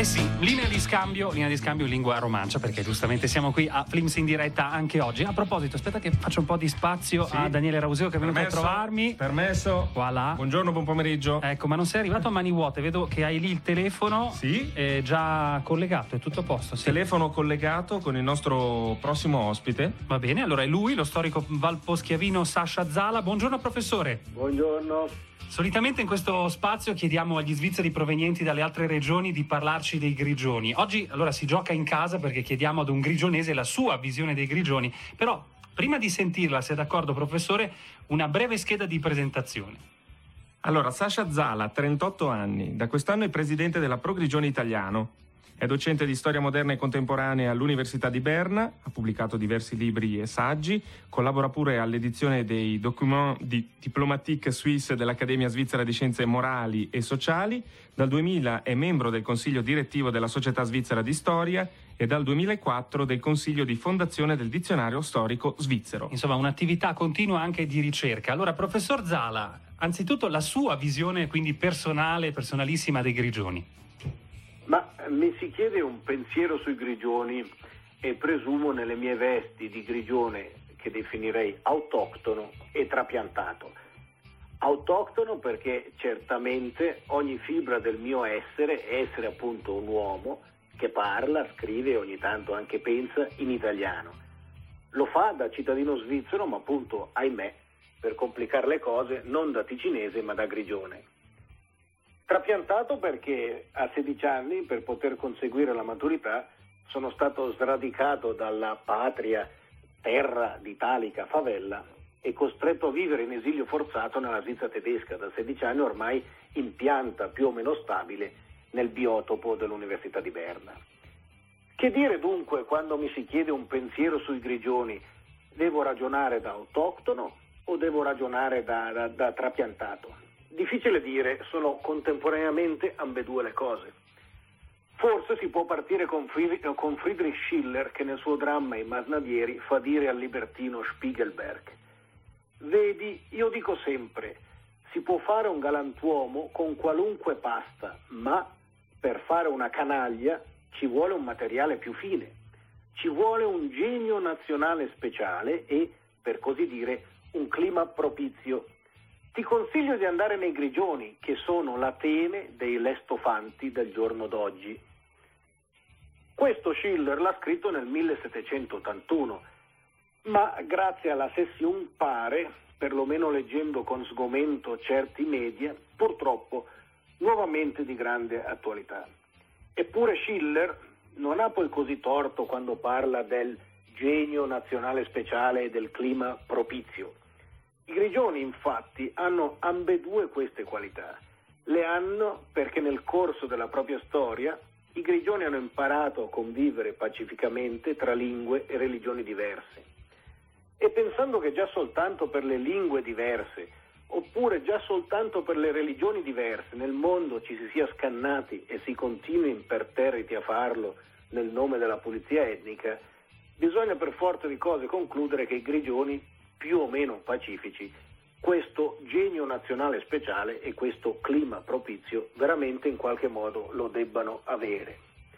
Eh sì, linea di scambio in lingua romancia, perché giustamente siamo qui a Flims in diretta anche oggi. A proposito, aspetta che faccio un po' di spazio a Daniele Rauseo che è venuto a trovarmi. Permesso. Voilà. Buongiorno, buon pomeriggio. Ecco, ma non sei arrivato a mani vuote, vedo che hai lì il telefono. Sì. È già collegato, è tutto a posto. Sì. Telefono collegato con il nostro prossimo ospite. Va bene, allora è lui, lo storico valposchiavino Sasha Zala. Buongiorno professore. Buongiorno. Solitamente in questo spazio chiediamo agli svizzeri provenienti dalle altre regioni di parlarci dei grigioni. Oggi allora si gioca in casa perché chiediamo ad un grigionese la sua visione dei grigioni. Però prima di sentirla, se è d'accordo professore, una breve scheda di presentazione. Allora, Sasha Zala, 38 anni, da quest'anno è presidente della Pro Grigioni Italiano. È docente di storia moderna e contemporanea all'Università di Berna, ha pubblicato diversi libri e saggi, collabora pure all'edizione dei Documents Diplomatiques Suisse dell'Accademia Svizzera di Scienze Morali e Sociali. Dal 2000 è membro del Consiglio Direttivo della Società Svizzera di Storia e dal 2004 del Consiglio di Fondazione del Dizionario Storico Svizzero. Insomma, un'attività continua anche di ricerca. Allora, professor Zala, anzitutto la sua visione quindi personale, personalissima dei grigioni. Ma mi si chiede un pensiero sui grigioni e presumo nelle mie vesti di grigione che definirei autoctono e trapiantato. Autoctono perché certamente ogni fibra del mio essere è essere appunto un uomo che parla, scrive e ogni tanto anche pensa in italiano. Lo fa da cittadino svizzero, ma appunto, ahimè, per complicare le cose, non da ticinese ma da grigione. Trapiantato perché a 16 anni, per poter conseguire la maturità, sono stato sradicato dalla patria, terra d'italica favela e costretto a vivere in esilio forzato nella Svizzera tedesca, da 16 anni ormai in pianta più o meno stabile nel biotopo dell'Università di Berna. Che dire dunque quando mi si chiede un pensiero sui grigioni? Devo ragionare da autoctono o devo ragionare da trapiantato? Difficile dire, sono contemporaneamente ambedue le cose. Forse si può partire con Friedrich Schiller che nel suo dramma I Masnadieri fa dire al libertino Spiegelberg: vedi, io dico sempre, si può fare un galantuomo con qualunque pasta, ma per fare una canaglia ci vuole un materiale più fine, ci vuole un genio nazionale speciale e, per così dire, un clima propizio. Ti consiglio di andare nei grigioni, che sono l'Atene dei lestofanti del giorno d'oggi. Questo Schiller l'ha scritto nel 1781, ma grazie alla Session pare, perlomeno leggendo con sgomento certi media, purtroppo nuovamente di grande attualità. Eppure Schiller non ha poi così torto quando parla del genio nazionale speciale e del clima propizio. I grigioni infatti hanno ambedue queste qualità. Le hanno perché nel corso della propria storia i grigioni hanno imparato a convivere pacificamente tra lingue e religioni diverse. E pensando che già soltanto per le lingue diverse, oppure già soltanto per le religioni diverse nel mondo ci si sia scannati e si continui imperterriti a farlo nel nome della pulizia etnica, bisogna per forza di cose concludere che i grigioni più o meno pacifici, questo genio nazionale speciale e questo clima propizio veramente in qualche modo lo debbano avere.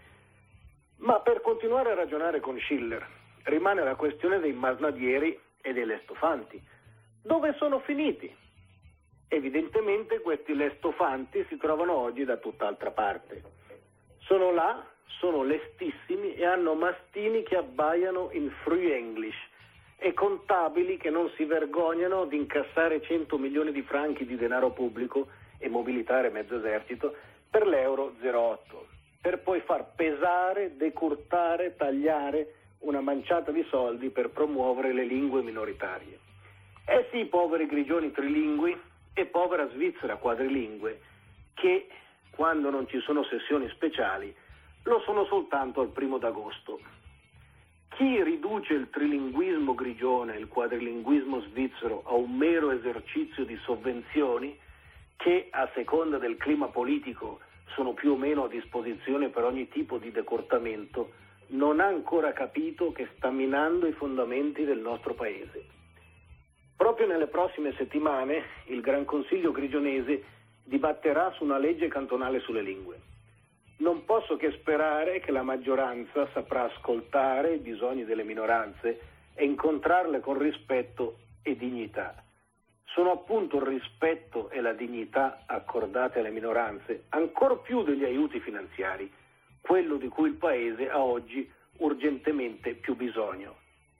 Ma per continuare a ragionare con Schiller, rimane la questione dei masnadieri e dei lestofanti. Dove sono finiti? Evidentemente questi lestofanti si trovano oggi da tutt'altra parte. Sono là, sono lestissimi e hanno mastini che abbaiano in free English e contabili che non si vergognano di incassare 100 milioni di franchi di denaro pubblico e mobilitare mezzo esercito per l'euro 08, per poi far pesare, decurtare, tagliare una manciata di soldi per promuovere le lingue minoritarie. Eh sì, poveri grigioni trilingui e povera Svizzera quadrilingue, che quando non ci sono sessioni speciali lo sono soltanto al 1 d'agosto. Chi riduce il trilinguismo grigione e il quadrilinguismo svizzero a un mero esercizio di sovvenzioni che, a seconda del clima politico, sono più o meno a disposizione per ogni tipo di decurtamento, non ha ancora capito che sta minando i fondamenti del nostro paese. Proprio nelle prossime settimane il Gran Consiglio grigionese dibatterà su una legge cantonale sulle lingue. non posso che sperare che la maggioranza saprà ascoltare i bisogni delle minoranze e incontrarle con rispetto e dignità. Sono appunto il rispetto e la dignità accordate alle minoranze, ancor più degli aiuti finanziari, quello di cui il Paese ha oggi urgentemente più bisogno.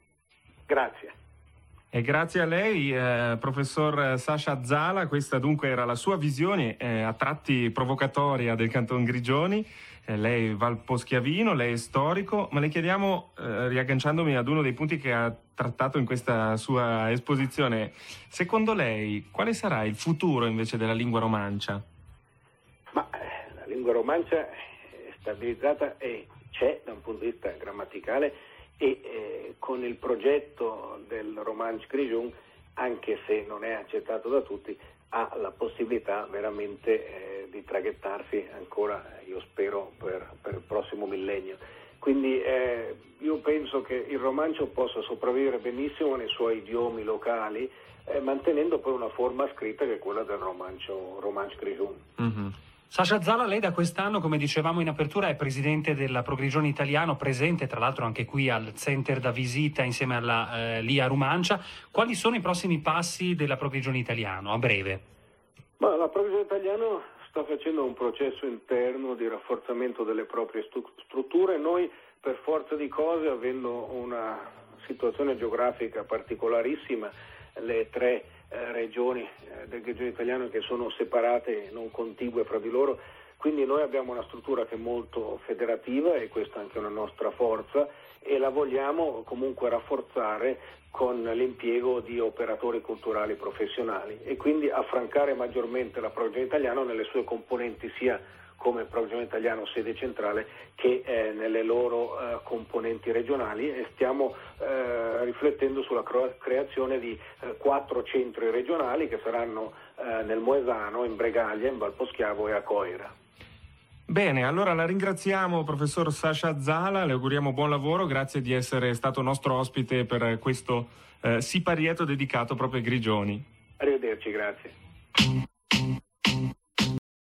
Grazie. E grazie a lei, professor Sasha Zala. Questa dunque era la sua visione a tratti provocatoria del Canton Grigioni. Lei è valposchiavino, lei è storico, ma le chiediamo, riagganciandomi ad uno dei punti che ha trattato in questa sua esposizione, secondo lei quale sarà il futuro invece della lingua romancia? Ma la lingua romancia è stabilizzata e c'è da un punto di vista grammaticale e con il progetto del Romansh Grigion, anche se non è accettato da tutti, ha la possibilità veramente di traghettarsi ancora, io spero, per il prossimo millennio. Quindi io penso che il romancio possa sopravvivere benissimo nei suoi idiomi locali, mantenendo poi una forma scritta che è quella del Romansh Grigion. Mm-hmm. Sasha Zala, lei da quest'anno, come dicevamo in apertura, è presidente della Progrigione Italiano, presente tra l'altro anche qui al Center da Visita insieme alla LIA Rumancia. Quali sono i prossimi passi della Progrigione Italiano, a breve? Ma la Progrigione Italiano sta facendo un processo interno di rafforzamento delle proprie strutture. Noi, per forza di cose, avendo una situazione geografica particolarissima, le tre regioni del Grigione Italiano che sono separate, non contigue fra di loro, quindi noi abbiamo una struttura che è molto federativa e questa è anche una nostra forza e la vogliamo comunque rafforzare con l'impiego di operatori culturali professionali e quindi affrancare maggiormente la Progrigione Italiano nelle sue componenti sia come Progrigione Italiano sede centrale che nelle loro componenti regionali e stiamo riflettendo sulla creazione di 4 centri regionali che saranno nel Moesano, in Bregaglia, in Valposchiavo e a Coira. Bene, allora la ringraziamo professor Sasha Zala, le auguriamo buon lavoro, grazie di essere stato nostro ospite per questo siparietto dedicato proprio ai Grigioni. Arrivederci, grazie.